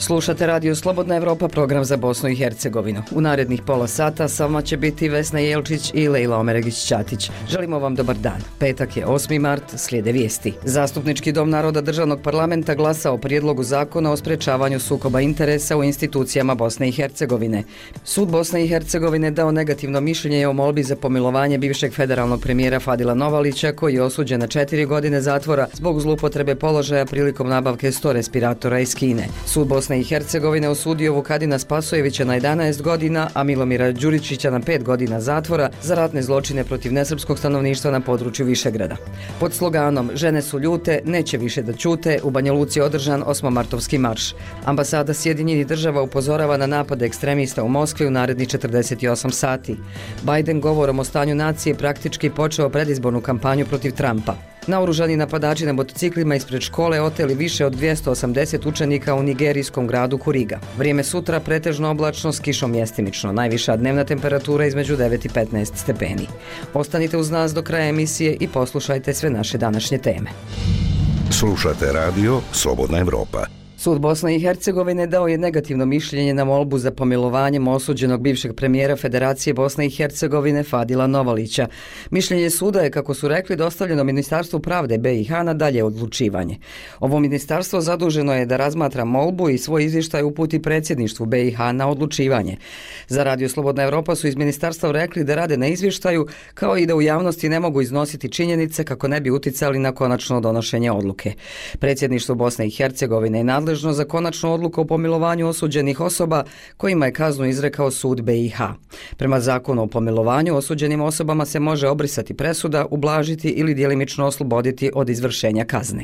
Slušate Radio Slobodna Evropa, program za Bosnu i Hercegovinu. U narednih pola sata sa vama će biti Vesna Jelčić i Lejla Omeregić-Ćatić. Želimo vam dobar dan. Petak je 8. mart, slijede vijesti. Zastupnički dom Naroda Državnog parlamenta glasa o prijedlogu zakona o sprečavanju sukoba interesa u institucijama Bosne i Hercegovine. Sud Bosne i Hercegovine dao negativno mišljenje o molbi za pomilovanje bivšeg federalnog premijera Fadila Novalića, koji je osuđen na 4 godine zatvora zbog zloupotrebe položaja prilikom nabavke 100 respiratora iz Kine. Sud Bosne i Hercegovine osudio Vukadina Spasojevića na 11 godina, a Milomira Đuričića na 5 godina zatvora za ratne zločine protiv nesrpskog stanovništva na području Višegrada. Pod sloganom "Žene su ljute, neće više da ćute" u Banja Luci je održan 8-martovski marš. Ambasada Sjedinjenih Država upozorava na napade ekstremista u Moskvi u narednih 48 sati. Biden govorom o stanju nacije praktički počeo predizbornu kampanju protiv Trumpa. Naoružani napadači na motociklima ispred škole oteli više od 280 učenika u nigerijskom gradu Kuriga. Vrijeme sutra pretežno oblačno s kišom mjestimično. Najviša dnevna temperatura između 9 i 15 stepeni. Ostanite uz nas do kraja emisije i poslušajte sve naše današnje teme. Slušate Radio Slobodna Evropa. Sud Bosne i Hercegovine dao je negativno mišljenje na molbu za pomilovanjem osuđenog bivšeg premijera Federacije Bosne i Hercegovine Fadila Novalića. Mišljenje suda je, kako su rekli, dostavljeno Ministarstvu pravde BiH na dalje odlučivanje. Ovo ministarstvo zaduženo je da razmatra molbu i svoj izvještaj uputi predsjedništvu BiH na odlučivanje. Za Radio Slobodna Evropa su iz ministarstva rekli da rade na izvještaju, kao i da u javnosti ne mogu iznositi činjenice kako ne bi uticali na konačno donošenje odluke. Predsjedništvo Bosne i Hercegovine je nadležno za konačnu odluku o pomilovanju osuđenih osoba kojima je kaznu izrekao sud BiH. Prema zakonu o pomilovanju osuđenim osobama se može obrisati presuda, ublažiti ili djelimično osloboditi od izvršenja kazne.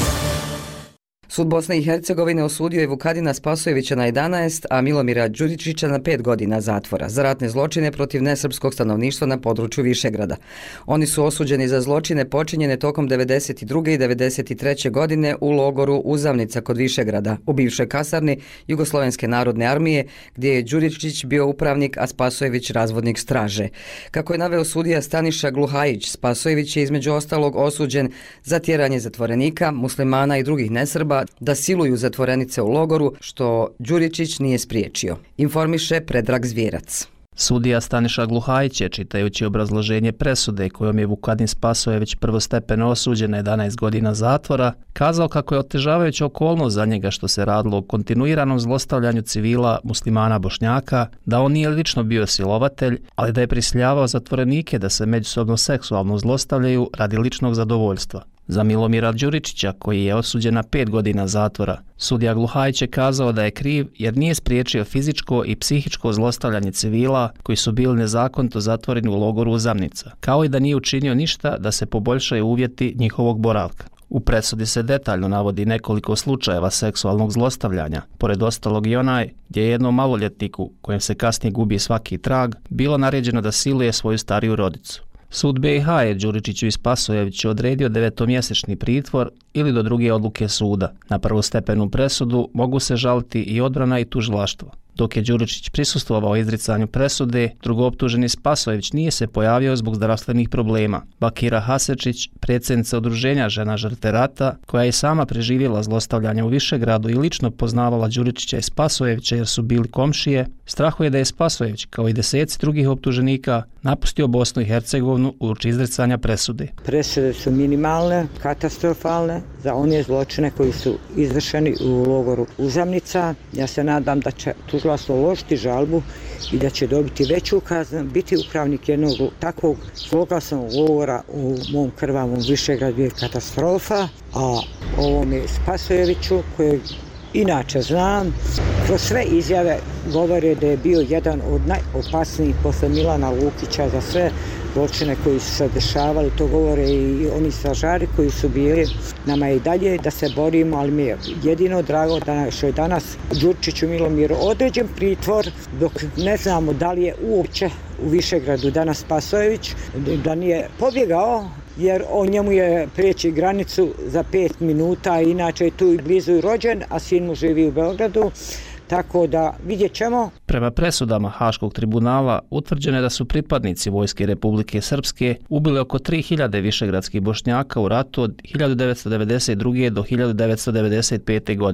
Sud Bosne i Hercegovine osudio je Vukadina Spasojevića na 11, a Milomira Đuričića na 5 godina zatvora za ratne zločine protiv nesrpskog stanovništva na području Višegrada. Oni su osuđeni za zločine počinjene tokom 92. i 93. godine u logoru Uzavnica kod Višegrada, u bivšoj kasarni Jugoslovenske narodne armije, gdje je Đuričić bio upravnik, a Spasojević razvodnik straže. Kako je naveo sudija Staniša Gluhajić, Spasojević je između ostalog osuđen za tjeranje zatvorenika, muslimana i drugih nesrba da siluju zatvorenice u logoru, što Đuričić nije spriječio, informiše Predrag Zvjerac. Sudija Staniša Gluhajić je, čitajući obrazloženje presude kojom je Vukadin Spasojević prvostepeno osuđen na 11 godina zatvora, kazao kako je otežavajuća okolnost za njega što se radilo o kontinuiranom zlostavljanju civila muslimana Bošnjaka, da on nije lično bio silovatelj, ali da je prisiljavao zatvorenike da se međusobno seksualno zlostavljaju radi ličnog zadovoljstva. Za Milomira Đuričića, koji je osuđen na 5 godina zatvora, sudija Gluhajić je kazao da je kriv jer nije spriječio fizičko i psihičko zlostavljanje civila koji su bili nezakonito zatvoreni u logoru Uzamnica, kao i da nije učinio ništa da se poboljšaju uvjeti njihovog boravka. U presudi se detaljno navodi nekoliko slučajeva seksualnog zlostavljanja, pored ostalog i onaj gdje je jednom maloljetniku, kojem se kasnije gubi svaki trag, bilo naređeno da siluje svoju stariju rodicu. Sud BiH je Đuričiću i Spasojeviću odredio 9-mjesečni pritvor ili do druge odluke suda. Na prvostepenu presudu mogu se žaliti i odbrana i tužilaštvo. Dok je Đuričić prisustvovao izricanju presude, drugooptuženi Spasojević nije se pojavio zbog zdravstvenih problema. Bakira Hasečić, predsjednica udruženja žena žrtve rata, koja je sama preživjela zlostavljanje u Višegradu i lično poznavala Đuričića i Spasojevića jer su bili komšije, strahuje da je Spasojević, kao i deseci drugih optuženika, napustio Bosnu i Hercegovinu uoči izricanja presude. Presude su minimalne, katastrofalne za one zločine koji su izvršeni u logoru Uzamnica. Ja se nadam da će tužilaštvo uložiti žalbu i da će dobiti veću kaznu. Biti upravnik jednog takvog zloglasnog logora u mom krvavom Višegradu je katastrofa, a ovome Spasojeviću, kojeg inače znam, kroz sve izjave govore da je bio jedan od najopasnijih posle Milana Lukića za sve zločine koji su se dešavali. To govore i oni stražari koji su bili. Nama je i dalje da se borimo, ali mi je jedino drago da što je danas Đuričiću Milomiru određen pritvor, dok ne znamo da li je uopće u Višegradu danas Spasojević, da nije pobjegao, jer on njemu je prijeći granicu za 5 minuta, inače je tu blizu i rođen, a sin mu živi u Beogradu. Tako da vidjet ćemo. Prema presudama Haškog tribunala utvrđeno je da su pripadnici Vojske Republike Srpske ubili oko 3000 višegradskih Bošnjaka u ratu od 1992. do 1995. godine.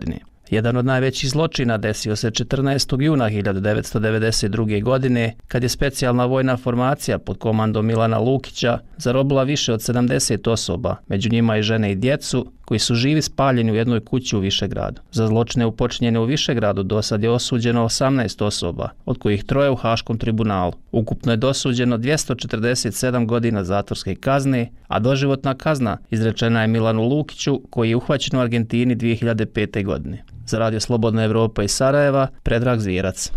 Jedan od najvećih zločina desio se 14. juna 1992. godine, kad je specijalna vojna formacija pod komandom Milana Lukića zarobila više od 70 osoba, među njima i žene i djecu, koji su živi spaljeni u jednoj kući u Višegradu. Za zločine upočinjene u Višegradu dosad je osuđeno 18 osoba, od kojih 3 u Haškom tribunalu. Ukupno je dosuđeno 247 godina zatvorske kazne, a doživotna kazna izrečena je Milanu Lukiću, koji je uhvaćen u Argentini 2005. godine. Za Radio Slobodna Evropa iz Sarajeva, Predrag Zvijerac.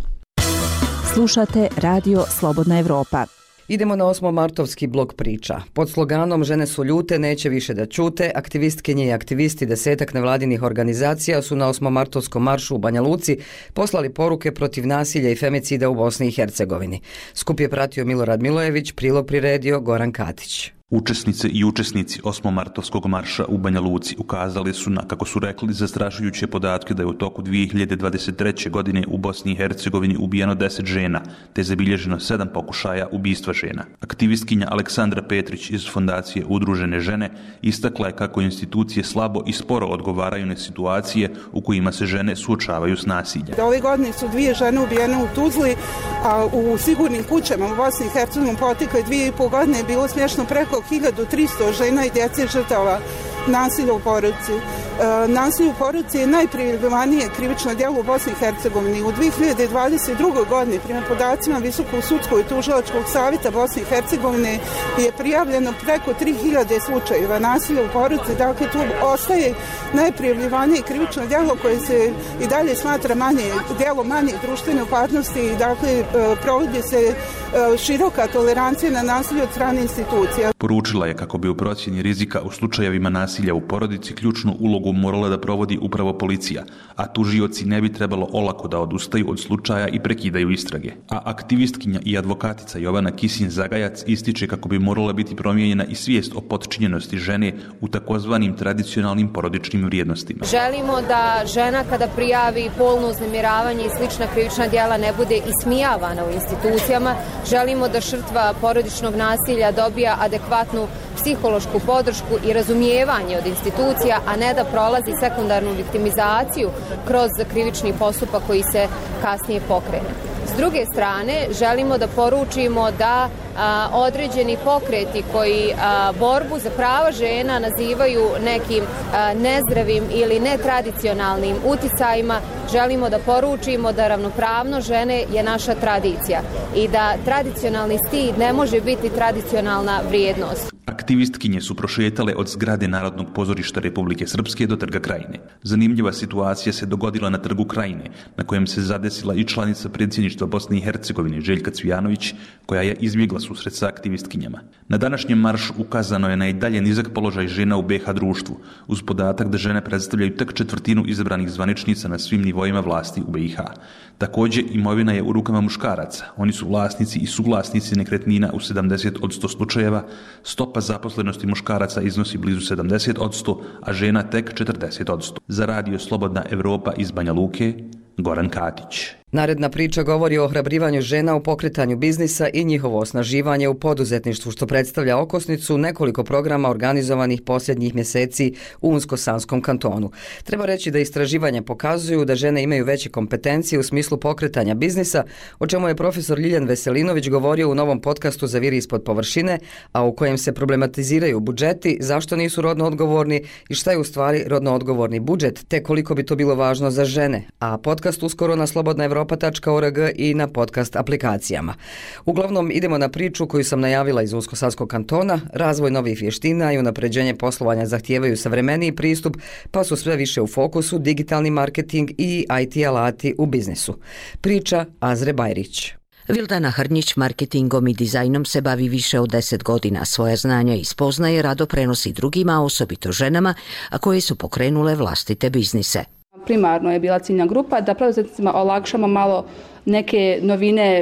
Slušate Radio Slobodna Evropa. Idemo na 8-martovski blok priča. Pod sloganom Žene su ljute, neće više da ćute, aktivistkinje i aktivisti 10 nevladinih organizacija su na 8-martovskom maršu u Banja Luci poslali poruke protiv nasilja i femicida u Bosni i Hercegovini. Skup je pratio Milorad Milojević, prilog priredio Goran Katić. Učesnice i učesnici 8-martovskog marša u Banja Luci ukazali su na, kako su rekli, zastrašujuće podatke da je u toku 2023. godine u Bosni i Hercegovini ubijeno 10 žena, te zabilježeno 7 pokušaja ubistva žena. Aktivistkinja Aleksandra Petrić iz Fondacije Udružene žene istakla je kako institucije slabo i sporo odgovaraju na situacije u kojima se žene suočavaju s nasiljem. Ove godine su 2 žene ubijene u Tuzli, a u sigurnim kućama u Bosni i Hercegovini protekle 2,5 godine je bilo smješno preko 1300 žena i djece žrtava nasilja u porodici. Nasilje u porodici je najprijavljivanije krivično djelo u Bosni i Hercegovini. U 2022. godini, prema podacima Visokog sudskog i tužilačkog savjeta Bosne i Hercegovine, je prijavljeno preko 3000 slučajeva nasilja u porodici. Dakle, tu ostaje najprijavljivanije krivično djelo koje se i dalje smatra djelo manje društvene opasnosti i dakle provodi se široka tolerancija na nasilje od strane institucija. Poručila je kako bi u procjeni rizika u slučajevima nasilja u porodici ključnu ulogu morala da provodi upravo policija, a tužioci ne bi trebalo olako da odustaju od slučaja i prekidaju istrage. A aktivistkinja i advokatica Jovana Kisin-Zagajac ističe kako bi morala biti promijenjena i svijest o potčinjenosti žene u takozvanim tradicionalnim porodičnim vrijednostima. Želimo da žena kada prijavi polno uznemiravanje i slična krivična djela ne bude ismijavana u institucijama. Želimo da žrtva porodičnog nasilja dobija adekvatnu psihološku podršku i razumijevanje od institucija, a ne da prolazi sekundarnu viktimizaciju kroz krivični postupak koji se kasnije pokrene. S druge strane, želimo da poručimo da određeni pokreti koji borbu za prava žena nazivaju nekim nezdravim ili netradicionalnim uticajima, želimo da poručimo da ravnopravnost žene je naša tradicija i da tradicionalni stid ne može biti tradicionalna vrijednost. Aktivistkinje su prošetale od zgrade Narodnog pozorišta Republike Srpske do Trga Krajine. Zanimljiva situacija se dogodila na Trgu Krajine, na kojem se zadesila i članica predsjedništva Bosne i Hercegovine Željka Cvijanović, koja je izbjegla susret sa aktivistkinjama. Na današnjem maršu ukazano je na i dalje nizak položaj žena u BiH društvu, uz podatak da žene predstavljaju tek 1/4 izabranih zvaničnica na svim nivoima vlasti u BiH. Također, imovina je u rukama muškaraca. Oni su vlasnici i suvlasnici nekretnina u 70% slučajeva, stopa zaposlenosti muškaraca iznosi blizu 70%, a žena tek 40%. Za Radio Slobodna Evropa iz Banja Luke, Goran Katić. Naredna priča govori o ohrabrivanju žena u pokretanju biznisa i njihovo osnaživanje u poduzetništvu, što predstavlja okosnicu nekoliko programa organizovanih posljednjih mjeseci u Unsko-Sanskom kantonu. Treba reći da istraživanja pokazuju da žene imaju veće kompetencije u smislu pokretanja biznisa, o čemu je profesor Ljiljan Veselinović govorio u novom podcastu Zaviri ispod površine, a u kojem se problematiziraju budžeti, zašto nisu rodno odgovorni i šta je u stvari rodno odgovorni budžet, te koliko bi to bilo važno za žene. A podcast uskoro na slobodnaevropa.org i na podcast aplikacijama. Uglavnom, idemo na priču koju sam najavila iz Unsko-Sanskog kantona. Razvoj novih vještina i unapređenje poslovanja zahtijevaju savremeniji pristup, pa su sve više u fokusu digitalni marketing i IT alati u biznisu. Priča Azre Bajrić. Vildana Hrnjić marketingom i dizajnom se bavi više od 10 godina. Svoja znanja i spoznaje rado prenosi drugima, osobito ženama, a koje su pokrenule vlastite biznise. Primarno je bila ciljna grupa da preduzetnicima olakšamo malo neke novine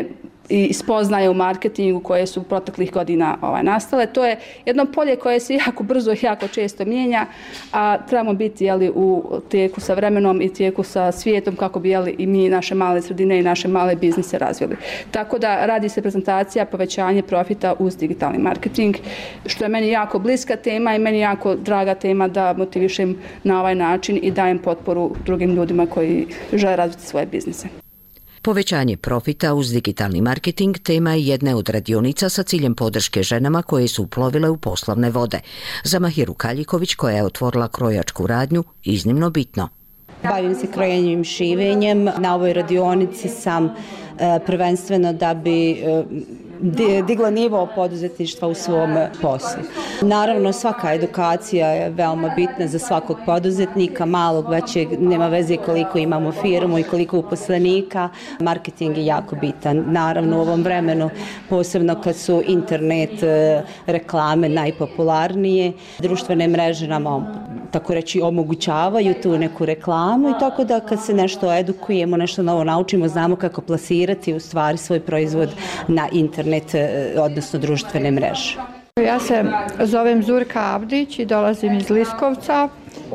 i spoznaje u marketingu koje su proteklih godina nastale. To je jedno polje koje se jako brzo i jako često mijenja, a trebamo biti u tijeku sa vremenom i tijeku sa svijetom kako bi i mi naše male sredine i naše male biznise razvili. Tako da radi se prezentacija povećanje profita uz digitalni marketing, što je meni jako bliska tema i meni jako draga tema da motivišem na ovaj način i dajem potporu drugim ljudima koji žele razviti svoje biznise. Povećanje profita uz digitalni marketing tema je jedne od radionica sa ciljem podrške ženama koje su uplovile u poslovne vode. Za Mahiru Kaljiković, koja je otvorila krojačku radnju, iznimno bitno. Bavim se krojenjem i šivenjem. Na ovoj radionici sam prvenstveno da bi digla nivo poduzetništva u svom poslu. Naravno, svaka edukacija je veoma bitna za svakog poduzetnika, malog, većeg, nema veze koliko imamo firmu i koliko uposlenika. Marketing je jako bitan. Naravno, u ovom vremenu, posebno kad su internet reklame najpopularnije, društvene mreže nam, tako reći, omogućavaju tu neku reklamu i tako da kad se nešto edukujemo, nešto novo naučimo, znamo kako plasirati u stvari svoj proizvod na internet, odnosno društvene mreže. Ja se zovem Zurka Abdić i dolazim iz Liskovca.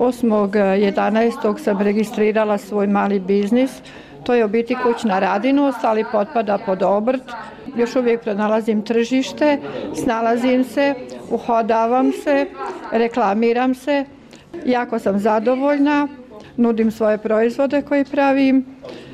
8.11. sam registrirala svoj mali biznis. To je u biti kućna radinost, ali potpada pod obrt. Još uvijek pronalazim tržište, snalazim se, uhodavam se, reklamiram se. Jako sam zadovoljna, nudim svoje proizvode koje pravim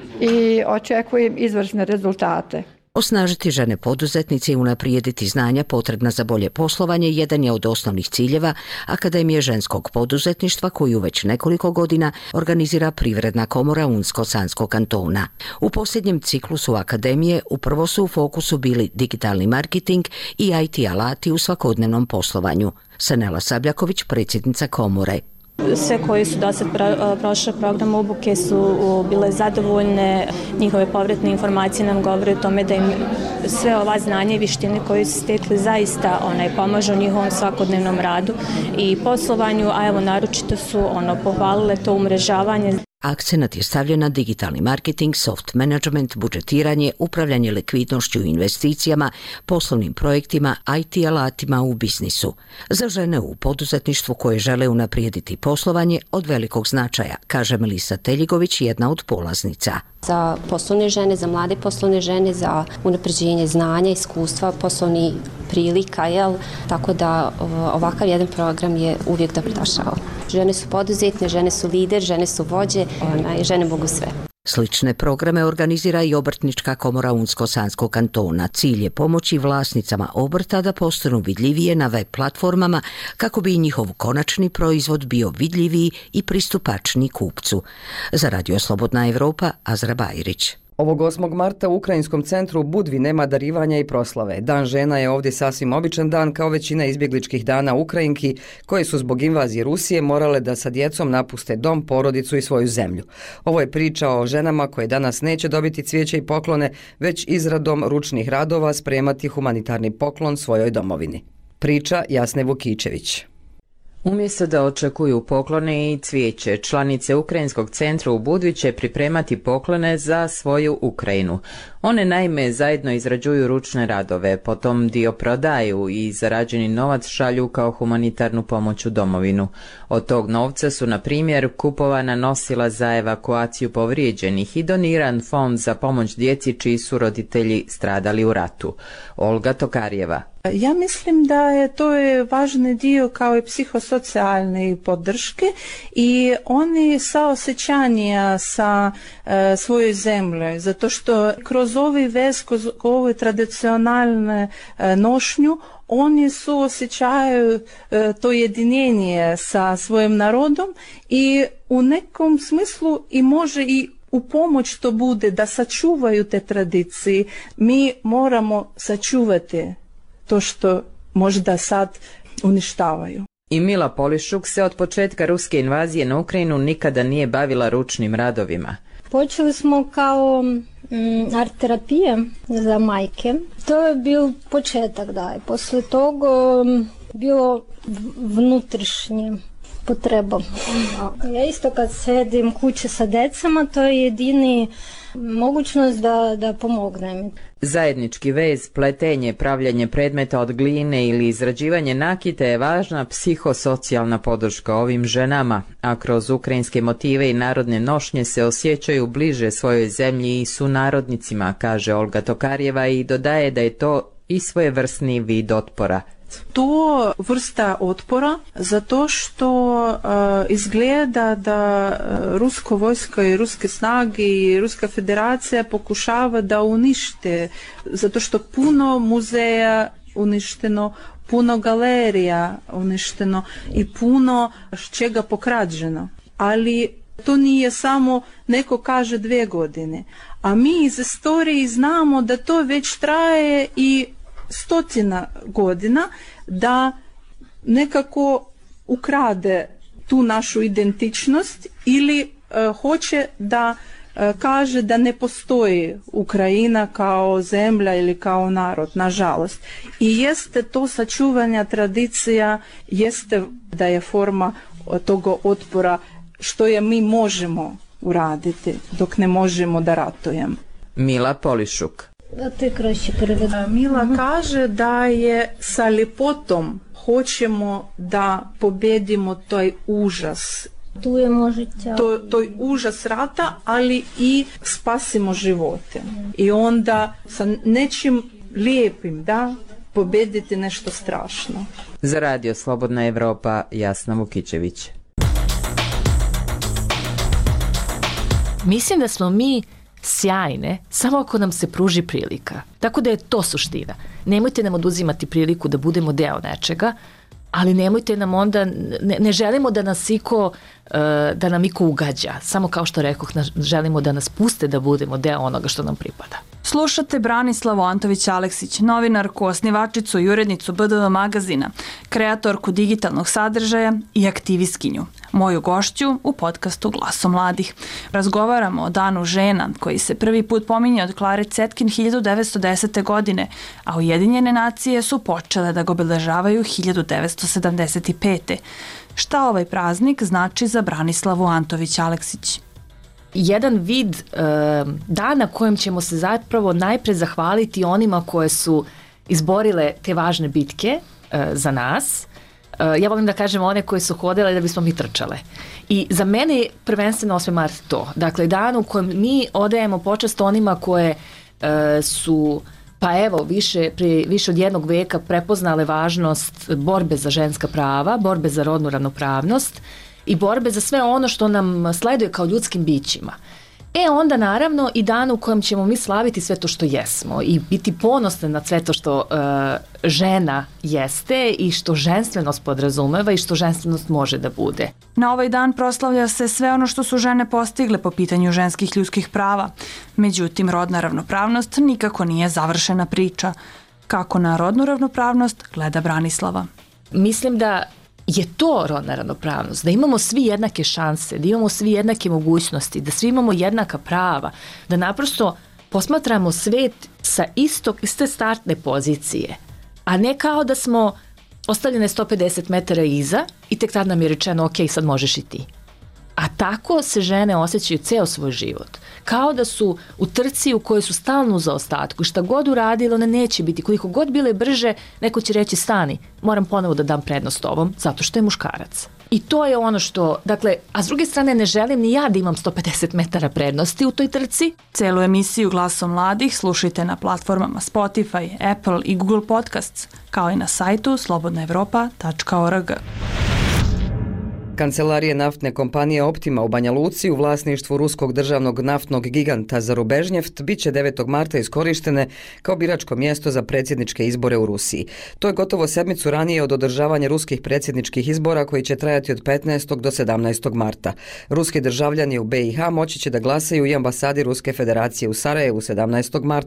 i očekujem izvrsne rezultate. Osnažiti žene poduzetnice i unaprijediti znanja potrebna za bolje poslovanje jedan je od osnovnih ciljeva Akademije ženskog poduzetništva koju već nekoliko godina organizira Privredna komora Unsko-Sanskog kantona. U posljednjem ciklusu Akademije upravo su u fokusu bili digitalni marketing i IT alati u svakodnevnom poslovanju. Sanela Sabljaković, predsjednica komore. Sve koji su do sad prošle program obuke su bile zadovoljne, njihove povratne informacije nam govore o tome da im sve ova znanja i vještine koje su stekli zaista pomažu njihovom svakodnevnom radu i poslovanju, a evo naročito su pohvalile to umrežavanje. Akcenat je stavljen na digitalni marketing, soft management, budžetiranje, upravljanje likvidnošću i investicijama, poslovnim projektima, IT alatima u biznisu. Za žene u poduzetništvu koje žele unaprijediti poslovanje od velikog značaja, kaže Melisa Teljigović, jedna od polaznica. Za poslovne žene, za mlade poslovne žene, za unapređenje znanja, iskustva, poslovnih prilika, tako da ovakav jedan program je uvijek dobrodošao. Žene su poduzetne, žene su lider, žene su vođe, žene mogu sve. Slične programe organizira i Obrtnička komora Unsko-Sanskog kantona. Cilj je pomoći vlasnicama obrta da postanu vidljivije na web platformama kako bi i njihov konačni proizvod bio vidljiviji i pristupačniji kupcu. Za Radio Slobodna Evropa, Azra Bajrić. Ovog 8. marta u Ukrajinskom centru u Budvi nema darivanja i proslave. Dan žena je ovdje sasvim običan dan kao većina izbjegličkih dana Ukrajinki koje su zbog invazije Rusije morale da sa djecom napuste dom, porodicu i svoju zemlju. Ovo je priča o ženama koje danas neće dobiti cvijeće i poklone, već izradom ručnih radova spremati humanitarni poklon svojoj domovini. Priča Jasne Vukičević. Umjesto da očekuju poklone i cvijeće, članice Ukrajinskog centra u Budvi će pripremati poklone za svoju Ukrajinu. One naime zajedno izrađuju ručne radove, potom dio prodaju i zarađeni novac šalju kao humanitarnu pomoć u domovinu. Od tog novca su, na primjer, kupovana nosila za evakuaciju povrijeđenih i doniran fond za pomoć djeci čiji su roditelji stradali u ratu. Olga Tokarjeva. Ja mislim da to je važni dio kao i psihosocijalne podrške i oni saosjećanja sa svojoj zemlji, zato što kroz ovaj vez, kroz ovu tradicionalnu nošnju, oni suosjećaju to jedinjenje sa svojim narodom i u nekom smislu i može i u pomoć to bude da sačuvaju te tradicije. Mi moramo sačuvati to što možda sad uništavaju. I Mila Polišuk se od početka ruske invazije na Ukrajinu nikada nije bavila ručnim radovima. Počeli smo kao art terapije za majke. To je bio početak, da. I posle toga bilo vnutrišnje potreba. Ja isto kad sedim kuće sa decama, to je jedini mogućnost da pomognem. Zajednički vez, pletenje, pravljanje predmeta od gline ili izrađivanje nakite je važna psihosocijalna podrška ovim ženama, a kroz ukrajinske motive i narodne nošnje se osjećaju bliže svojoj zemlji i sunarodnicima, kaže Olga Tokarjeva i dodaje da je to i svojevrsni vid otpora. To vrsta otpora zato što izgleda da rusko vojsko i ruske snage i Ruska federacija pokušava da unište, zato što puno muzeja uništeno, puno galerija uništeno i puno čega pokrađeno. Ali to nije samo neko kaže 2 godine, a mi iz istorije znamo da to već traje i 100 godina, da nekako ukrade tu našu identičnost ili hoće da kaže da ne postoji Ukrajina kao zemlja ili kao narod, nažalost. I jeste to sačuvanja tradicija, jeste da je forma toga otpora što je mi možemo uraditi dok ne možemo da ratujemo. Mila Polišuk. Mila kaže da je sa ljepotom hoćemo da pobedimo taj užas. Tu je možete... Toj užas rata, ali i spasimo živote. I onda sa nečim lijepim, da, pobediti nešto strašno. Za Radio Slobodna Evropa, Jasna Vukićević. Mislim da smo mi sjajne samo ako nam se pruži prilika. Tako da je to suština. Nemojte nam oduzimati priliku da budemo deo nečega, ali nemojte nam onda, ne želimo da nas da nam iko ugađa. Samo kao što rekoh, želimo da nas puste da budemo deo onoga što nam pripada. Slušate Branislavu Antović-Aleksić, novinarku, osnivačicu i urednicu BDV magazina, kreatorku digitalnog sadržaja i aktivistkinju. Moju gošću u podcastu Glaso mladih. Razgovaramo o Danu žena koji se prvi put pominje od Klare Cetkin 1910. godine, a Ujedinjene nacije su počele da ga obeležavaju 1975. Šta ovaj praznik znači za Branislavu Antović-Aleksić? Jedan vid dana kojem ćemo se zapravo najpre zahvaliti onima koje su izborile te važne bitke za nas. Ja volim da kažem one koje su hodile da bismo mi trčale. I za mene je prvenstveno 8. mart to. Dakle, dan u kojem mi odajemo počast onima koje su više od 1 veka prepoznale važnost borbe za ženska prava, borbe za rodnu ravnopravnost i borbe za sve ono što nam sleduje kao ljudskim bićima. Onda naravno i dan u kojem ćemo mi slaviti sve to što jesmo i biti ponosni na sve to što žena jeste i što ženstvenost podrazumeva i što ženstvenost može da bude. Na ovaj dan proslavlja se sve ono što su žene postigle po pitanju ženskih ljudskih prava. Međutim, rodna ravnopravnost nikako nije završena priča. Kako na rodnu ravnopravnost gleda Branislava? Mislim da je to rodna ravnopravnost, da imamo svi jednake šanse, da imamo svi jednake mogućnosti, da svi imamo jednaka prava, da naprosto posmatramo svet sa iste startne pozicije, a ne kao da smo ostavljene 150 metara iza i tek tad nam je rečeno ok, sad možeš i ti. A tako se žene osjećaju ceo svoj život. Kao da su u trci u kojoj su stalno u zaostatku. Šta god uradilo, one neće biti. Koliko god bile brže, neko će reći stani, moram ponovo da dam prednost ovom, zato što je muškarac. I to je ono što, dakle, a s druge strane ne želim ni ja da imam 150 metara prednosti u toj trci. Celu emisiju Glaso mladih slušajte na platformama Spotify, Apple i Google Podcasts, kao i na sajtu slobodnaevropa.org. Kancelarije naftne kompanije Optima u Banja Luci u vlasništvu ruskog državnog naftnog giganta Zarubežnjeft bit će 9. marta iskorištene kao biračko mjesto za predsjedničke izbore u Rusiji. To je gotovo sedmicu ranije od održavanja ruskih predsjedničkih izbora koji će trajati od 15. do 17. marta. Ruski državljani u BiH moći će da glasaju i ambasadi Ruske federacije u Sarajevu 17. marta.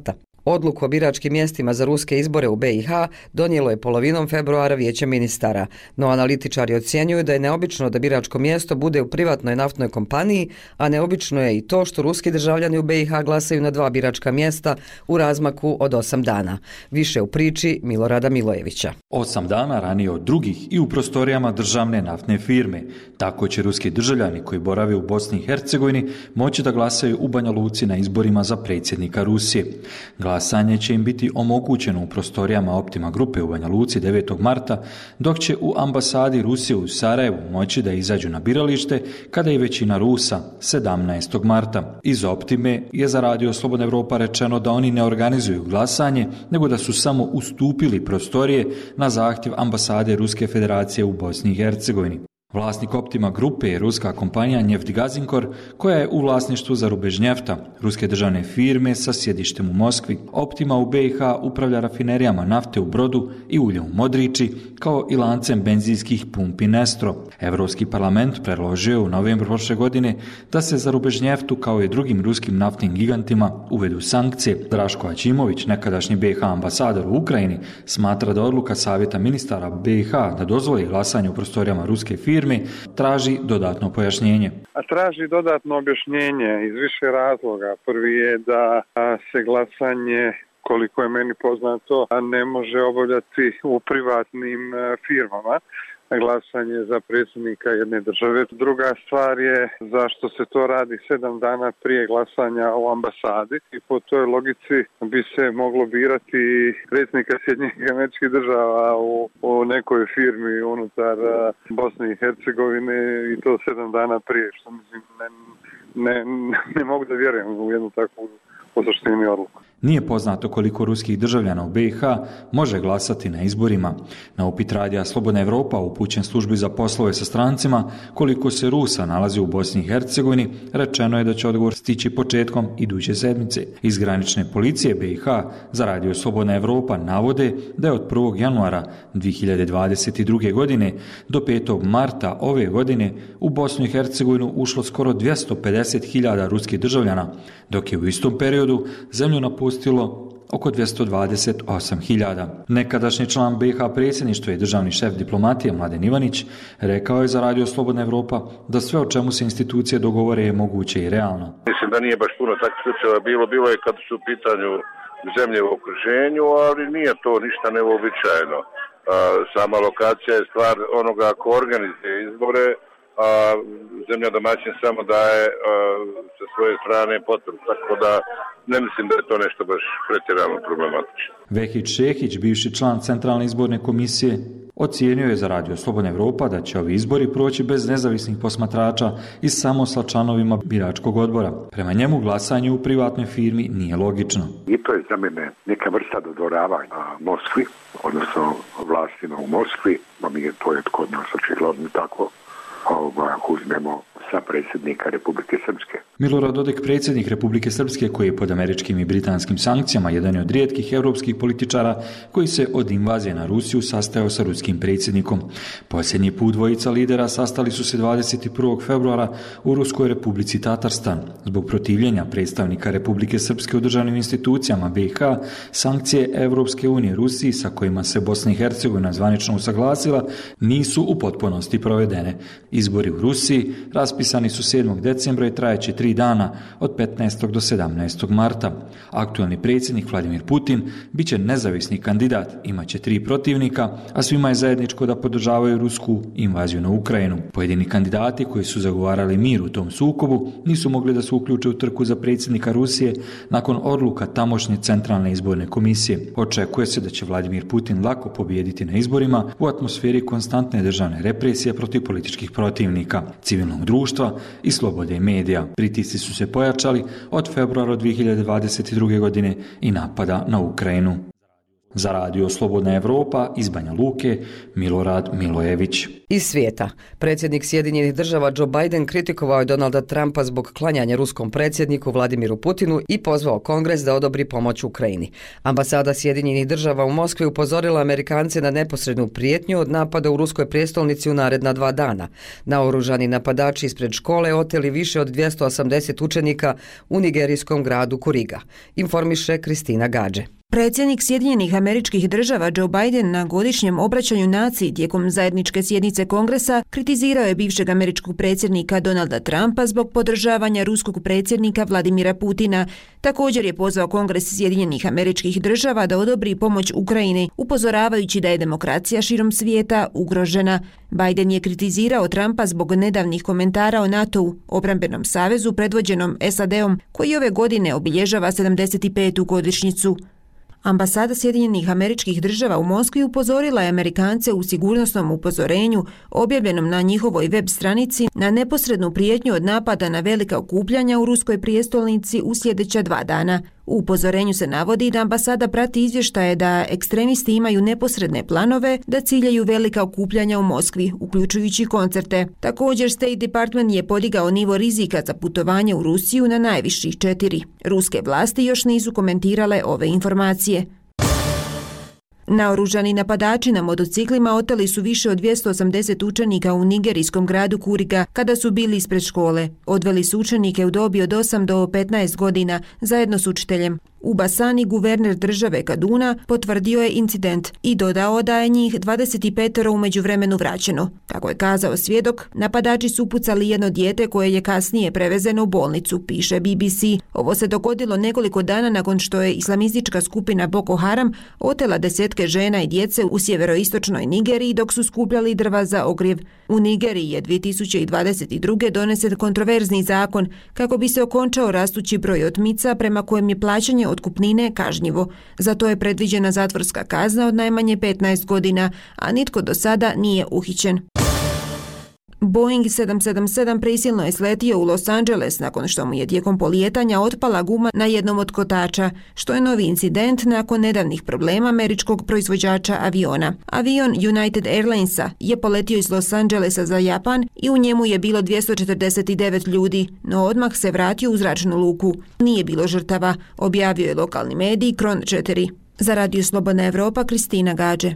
Odluku o biračkim mjestima za ruske izbore u BiH donijelo je polovinom februara Vijeće ministara, no analitičari ocjenjuju da je neobično da biračko mjesto bude u privatnoj naftnoj kompaniji, a neobično je i to što ruski državljani u BiH glasaju na 2 biračka mjesta u razmaku od 8 dana. Više u priči Milorada Milojevića. 8 dana ranije od drugih i u prostorijama državne naftne firme. Tako će ruski državljani koji borave u Bosni i Hercegovini moći da glasaju u Banja Luci na izborima za predsjednika Rusije. Glasanje će im biti omogućeno u prostorijama Optima grupe u Banja Luci 9. marta, dok će u ambasadi Rusije u Sarajevu moći da izađu na biralište kada je većina Rusa 17. marta. Iz Optime je za Radio Slobodna Evropa rečeno da oni ne organizuju glasanje, nego da su samo ustupili prostorije na zahtjev ambasade Ruske federacije u Bosni i Hercegovini. Vlasnik Optima grupe je ruska kompanija Njeftgazinkor, koja je u vlasništvu Zarubežnjefta, ruske državne firme sa sjedištem u Moskvi. Optima u BiH upravlja rafinerijama nafte u Brodu i uljem u Modriči, kao i lancem benzinskih pumpi Nestro. Europski parlament predložio je u novembru prošle godine da se Zarubežnjeftu, kao i drugim ruskim naftnim gigantima, uvedu sankcije. Draško Ačimović, nekadašnji BiH ambasador u Ukrajini, smatra da odluka Savjeta ministara BiH da dozvoli glasanje u prostorijama ruske firme traži dodatno pojašnjenje. Traži dodatno objašnjenje iz više razloga. Prvi je da se glasanje, koliko je meni poznato, ne može obavljati u privatnim firmama. Glasanje za predsjednika jedne države. Druga stvar je zašto se to radi 7 dana prije glasanja u ambasadi i po toj logici bi se moglo birati predsjednika Sjedinjenih Američkih Država u nekoj firmi unutar Bosne i Hercegovine i to 7 dana prije, što mislim ne mogu da vjerujem u jednu takvu po suštini odluku. Nije poznato koliko ruskih državljana u BiH može glasati na izborima. Na upit Radija Slobodna Evropa upućen službi za poslove sa strancima koliko se Rusa nalazi u Bosni i Hercegovini, rečeno je da će odgovor stići početkom iduće sedmice. Iz granične policije BiH za Radio Slobodna Evropa navode da je od 1. januara 2022. godine do 5. marta ove godine u Bosnu i Hercegovinu ušlo skoro 250.000 ruskih državljana, dok je u istom periodu zemlju napustilo oko 228.000. Nekadašnji član BiH predsjedništva i državni šef diplomatije Mladen Ivanić rekao je za Radio Slobodna Evropa da sve o čemu se institucije dogovore je moguće i realno. Mislim da nije baš puno takvih slučajeva bilo je kad su u pitanju zemlje u okruženju, ali nije to ništa neuobičajeno. Sama lokacija je stvar onoga ko organizuje izbore, a zemlja domaćin samo daje sa svoje strane potvrdu, tako da ne mislim da je to nešto baš pretjerano problematično. Vehić Šehić, bivši član Centralne izborne komisije, ocijenio je za Radio Slobodna Evropa da će ovi izbori proći bez nezavisnih posmatrača i samo sa članovima biračkog odbora. Prema njemu glasanje u privatnoj firmi nije logično. I to je za mene neka vrsta dodvoravanja Moskvi, odnosno vlastima u Moskvi, pa mi je to kod nas očigledno tako. Uzmemo sa predsjednika Republike Srpske. Milorad Dodik, predsjednik Republike Srpske, koji je pod američkim i britanskim sankcijama jedan je od rijetkih europskih političara koji se od invazije na Rusiju sastajao sa ruskim predsjednikom. Posljednji put dvojica lidera sastali su se 21. februara u Ruskoj Republici Tatarstan. Zbog protivljenja predstavnika Republike Srpske u državnim institucijama BiH, sankcije Europske unije Rusiji sa kojima se Bosna i Hercegovina zvanično usaglasila nisu u potpunosti provedene. Izbori u Rusiji raspisani su 7. decembra i trajeće 3 dana od 15. do 17. marta. Aktualni predsjednik Vladimir Putin bit će nezavisni kandidat, imaće 3 protivnika, a svima je zajedničko da podržavaju rusku invaziju na Ukrajinu. Pojedini kandidati koji su zagovarali mir u tom sukobu nisu mogli da se uključe u trku za predsjednika Rusije nakon odluka tamošnje Centralne izborne komisije. Očekuje se da će Vladimir Putin lako pobijediti na izborima u atmosferi konstantne državne represije protiv političkih protivnika, civilnog društva i slobode medija. Pritisci su se pojačali od februara 2022. godine i napada na Ukrajinu. Za radio Slobodna Evropa iz Banja Luke, Milorad Milojević. Iz svijeta. Predsjednik Sjedinjenih država Joe Biden kritikovao je Donalda Trumpa zbog klanjanja ruskom predsjedniku Vladimiru Putinu i pozvao Kongres da odobri pomoć Ukrajini. Ambasada Sjedinjenih država u Moskvi upozorila Amerikance na neposrednu prijetnju od napada u ruskoj prijestolnici u naredna 2 dana. Naoružani napadači ispred škole oteli više od 280 učenika u nigerijskom gradu Kuriga, informiše Kristina Gađe. Predsjednik Sjedinjenih Američkih Država Joe Biden na godišnjem obraćanju naciji tijekom zajedničke sjednice Kongresa kritizirao je bivšeg američkog predsjednika Donalda Trumpa zbog podržavanja ruskog predsjednika Vladimira Putina. Također je pozvao Kongres Sjedinjenih Američkih Država da odobri pomoć Ukrajini, upozoravajući da je demokracija širom svijeta ugrožena. Biden je kritizirao Trumpa zbog nedavnih komentara o NATO-u, obrambenom savezu predvođenom SAD-om, koji ove godine obilježava 75. godišnjicu. Ambasada Sjedinjenih Američkih Država u Moskvi upozorila je Amerikance u sigurnosnom upozorenju objavljenom na njihovoj web stranici na neposrednu prijetnju od napada na velika okupljanja u ruskoj prijestolnici u sljedeća 2 dana. U upozorenju se navodi da ambasada prati izvještaje da ekstremisti imaju neposredne planove da ciljaju velika okupljanja u Moskvi, uključujući koncerte. Također, State Department je podigao nivo rizika za putovanje u Rusiju na najviših 4. Ruske vlasti još nisu komentirale ove informacije. Naoružani napadači na motociklima oteli su više od 280 učenika u nigerijskom gradu Kuriga kada su bili ispred škole. Odveli su učenike u dobi od 8 do 15 godina zajedno s učiteljem. U Basani guverner države Kaduna potvrdio je incident i dodao da je njih 25 u međuvremenu vraćeno. Kako je kazao svjedok, napadači su upucali jedno dijete koje je kasnije prevezeno u bolnicu, piše BBC. Ovo se dogodilo nekoliko dana nakon što je islamistička skupina Boko Haram otela desetke žena i djece u sjeveroistočnoj Nigeriji dok su skupljali drva za ogrjev. U Nigeriji je 2022. donesen kontroverzni zakon kako bi se okončao rastući broj otmica prema kojem je plaćanje otkupnine kažnjivo. Zato je predviđena zatvorska kazna od najmanje 15 godina, a nitko do sada nije uhićen. Boeing 777 prisilno je sletio u Los Angeles nakon što mu je tijekom polijetanja otpala guma na jednom od kotača, što je novi incident nakon nedavnih problema američkog proizvođača aviona. Avion United Airlinesa je poletio iz Los Angelesa za Japan i u njemu je bilo 249 ljudi, no odmah se vratio u zračnu luku. Nije bilo žrtava, objavio je lokalni medij Kron 4. Za Radio Slobodna Evropa, Kristina Gađe.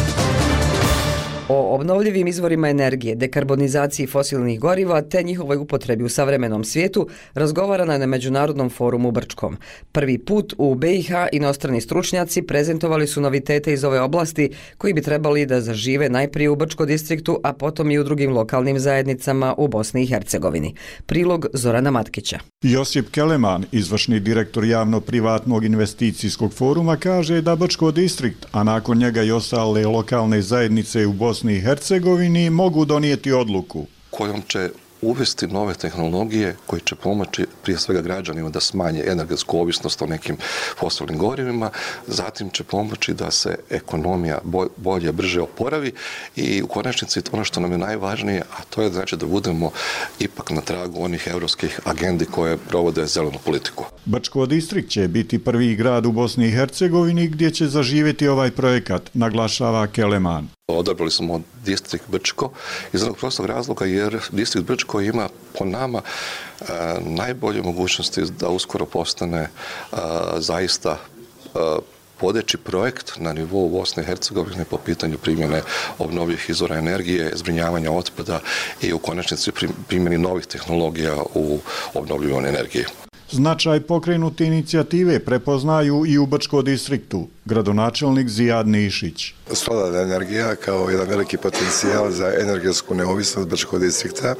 O obnovljivim izvorima energije, dekarbonizaciji fosilnih goriva te njihovoj upotrebi u savremenom svijetu razgovarana je na Međunarodnom forumu u Brčkom. Prvi put u BiH inostrani stručnjaci prezentovali su novitete iz ove oblasti koji bi trebali da zažive najprije u Brčko distriktu, a potom i u drugim lokalnim zajednicama u Bosni i Hercegovini. Prilog Zorana Matkića. Josip Keleman, izvršni direktor javno-privatnog investicijskog foruma, kaže da Brčko distrikt, a nakon njega i ostale lokalne zajednice u Bosni i Hercegovini mogu donijeti odluku kojom će uvesti nove tehnologije koje će pomoći prije svega građanima da smanje energetsku ovisnost o nekim fosilnim gorivima, zatim će pomoći da se ekonomija bolje, brže oporavi i u konačnici ono što nam je najvažnije, a to je znači da budemo ipak na tragu onih europskih agendi koje provode zelenu politiku. Brčko distrikt će biti prvi grad u Bosni i Hercegovini gdje će zaživjeti ovaj projekat, naglašava Keleman. Odabrali smo distrikt Brčko iz jednog prostog razloga jer distrikt Brčko ima po nama najbolje mogućnosti da uskoro postane zaista vodeći projekt na nivou Bosne i Hercegovine po pitanju primjene obnovljivih izvora energije, zbrinjavanja otpada i u konačnici primjeni novih tehnologija u obnovljivoj energiji. Značaj pokrenute inicijative prepoznaju i u Brčko distriktu, gradonačelnik Zijad Nišić. Solarna energija kao jedan veliki potencijal za energetsku neovisnost Brčkog distrikta.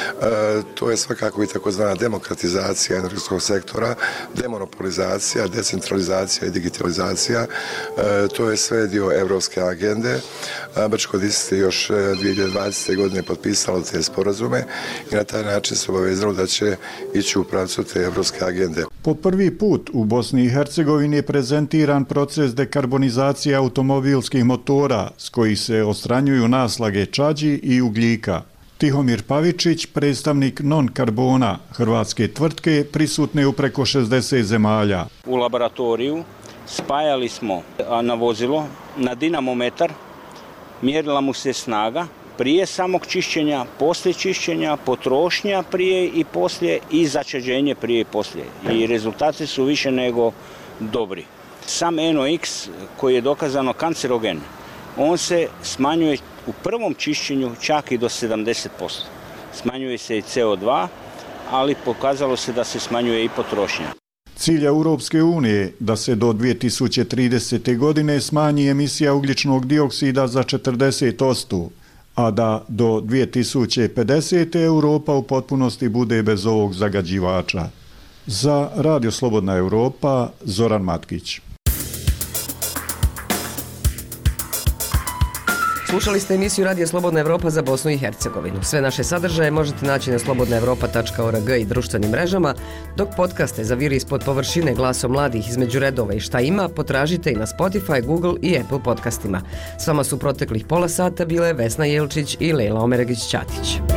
To je svakako i takozvana demokratizacija energetskog sektora, demonopolizacija, decentralizacija i digitalizacija. To je sve dio evropske agende. Brčko distrikt je još 2020. godine potpisalo te sporazume i na taj način se obavezalo da će ići u pravcu te evropske agende. Po prvi put u Bosni i Hercegovini je prezentiran proces dekarbonizacije automobilskih motora s kojih se odstranjuju naslage čađi i ugljika. Tihomir Pavičić, predstavnik Non-Karbona, hrvatske tvrtke prisutne u preko 60 zemalja. U laboratoriju spajali smo na vozilo, na dinamometar, mjerila mu se snaga, prije samog čišćenja, poslije čišćenja, potrošnja prije i poslije i začađenje prije i poslije. I rezultati su više nego dobri. Sam NOx koji je dokazano kancerogen, on se smanjuje u prvom čišćenju čak i do 70%. Smanjuje se i CO2, ali pokazalo se da se smanjuje i potrošnja. Cilj Europske unije da se do 2030. godine smanji emisija ugljičnog dioksida za 40%, a da do 2050. Europa u potpunosti bude bez ovog zagađivača. Za Radio Slobodna Europa, Zoran Matkić. Slušali ste emisiju Radija Slobodna Evropa za Bosnu i Hercegovinu. Sve naše sadržaje možete naći na slobodnaevropa.org i društvenim mrežama, dok podcaste za Vir ispod površine, Glasom mladih, Između redova i Šta ima potražite i na Spotify, Google i Apple podcastima. S vama su proteklih pola sata bile Vesna Jelčić i Lejla Omeregić-Ćatić.